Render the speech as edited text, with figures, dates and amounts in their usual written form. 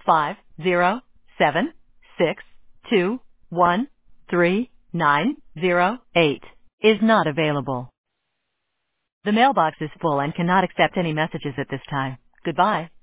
507621398 is not available. The mailbox is full and cannot accept any messages at this time. Goodbye.